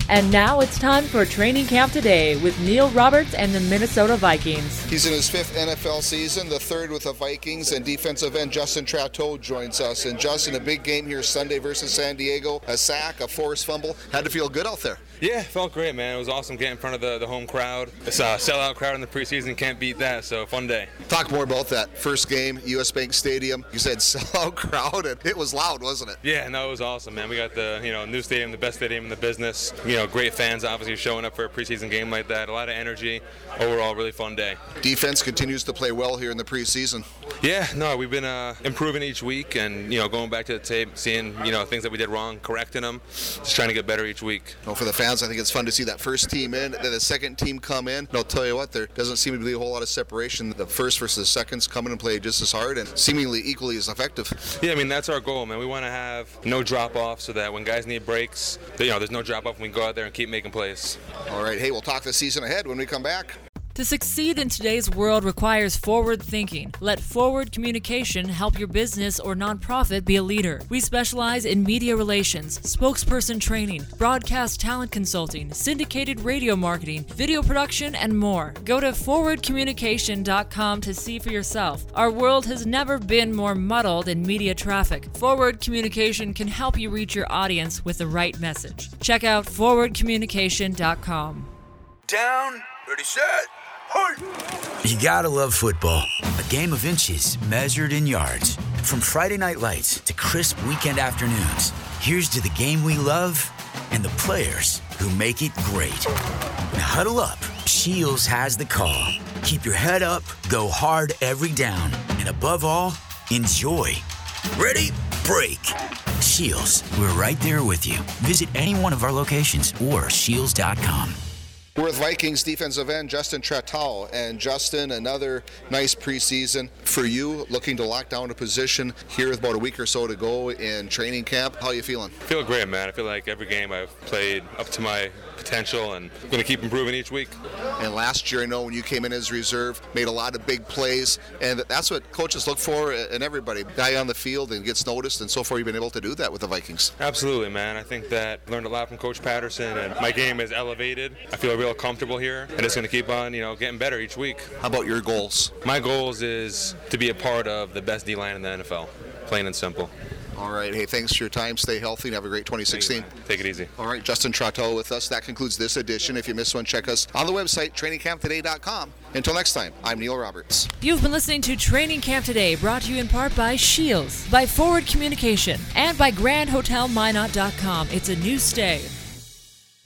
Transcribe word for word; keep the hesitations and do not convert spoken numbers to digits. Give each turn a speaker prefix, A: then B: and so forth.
A: And now it's time for Training Camp Today with Neil Roberts and the Minnesota Vikings.
B: He's in his fifth N F L season, the third with the Vikings, and defensive end Justin Trateau joins us. And Justin, a big game here Sunday versus San Diego, a sack, a forced fumble. Had to feel good out there.
C: Yeah, felt great, man. It was awesome getting in front of the, the home crowd. It's a sellout crowd in the preseason, can't beat that, so fun day.
B: Talk more about that. First game, U S Bank Stadium. You said sellout crowd, and it was loud, wasn't it?
C: Yeah, no, it was awesome, man. We got the you know new stadium, the best stadium in the business. You know, great fans obviously showing up for a preseason game like that. A lot of energy. Overall, really fun day.
B: Defense continues to play well here in the preseason.
C: Yeah, no, we've been uh, improving each week, and you know, going back to the tape, seeing you know things that we did wrong, correcting them, just trying to get better each week.
B: Well, for the fans, I think it's fun to see that first team in, then the second team come in. And I'll tell you what, there doesn't seem to be a whole lot of separation. The first versus the seconds come in and play just as hard and seemingly equally as effective.
C: Yeah, I mean that's our goal, man. We want to have no drop off so that when guys need breaks, you know, there's no drop off when we go out there and keep making plays.
B: All right, hey, we'll talk the season ahead when we come back.
A: To succeed in today's world requires forward thinking. Let Forward Communication help your business or nonprofit be a leader. We specialize in media relations, spokesperson training, broadcast talent consulting, syndicated radio marketing, video production, and more. Go to forward communication dot com to see for yourself. Our world has never been more muddled in media traffic. Forward Communication can help you reach your audience with the right message. Check out forward communication dot com.
D: Down, ready, set.
E: You gotta love football. A game of inches measured in yards. From Friday night lights to crisp weekend afternoons, here's to the game we love and the players who make it great. Now huddle up. Shields has the call. Keep your head up, go hard every down, and above all, enjoy. Ready? Break. Shields, we're right there with you. Visit any one of our locations or shields dot com.
B: We're with Vikings defensive end Justin Trateau. And Justin, another nice preseason for you, looking to lock down a position here with about a week or so to go in training camp. How are you feeling?
C: I feel great, man. I feel like every game I've played up to my potential and I'm going to keep improving each week.
B: And last year, I know when you came in as reserve, made a lot of big plays, and that's what coaches look for in everybody. Guy on the field and gets noticed, and so far you've been able to do that with the Vikings.
C: Absolutely, man. I think that I learned a lot from Coach Patterson, and my game is elevated. I feel real comfortable here, and it's going to keep on, you know, getting better each week.
B: How about your goals?
C: My goals is to be a part of the best D-line in the N F L, plain and simple.
B: All right. Hey, thanks for your time. Stay healthy and have a great twenty sixteen.
C: Thank you, Take it easy.
B: All right. Justin Trateau with us. That concludes this edition. If you missed one, check us on the website, training camp today dot com. Until next time, I'm Neil Roberts.
A: You've been listening to Training Camp Today, brought to you in part by Shields, by Forward Communication, and by Grand Hotel Minot dot com. It's a new stay.